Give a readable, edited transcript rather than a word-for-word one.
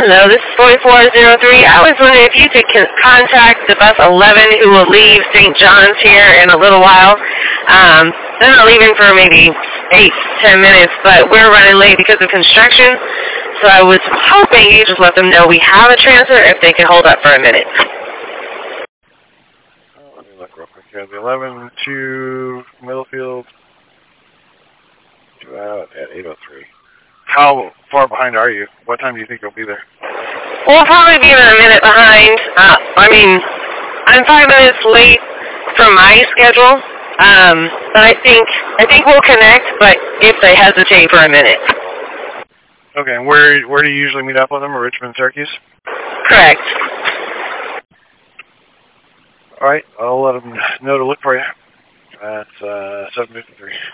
Hello, this is 4403. I was wondering if you could contact the bus 11 who will leave St. John's here in a little while. They're not leaving for maybe 8-10 minutes, but we're running late because of construction. So I was hoping you just let them know we have a transfer if they can hold up for a minute. Let me look real quick. You have the 11 to Middlefield. Due out at 8:03. How far behind are you? What time do you think you'll be there? We'll probably be about a minute behind. I'm 5 minutes late from my schedule. But I think we'll connect, but if they hesitate for a minute. Okay, and where do you usually meet up with them? Richmond, Syracuse? Correct. All right, I'll let them know to look for you. That's 7:53.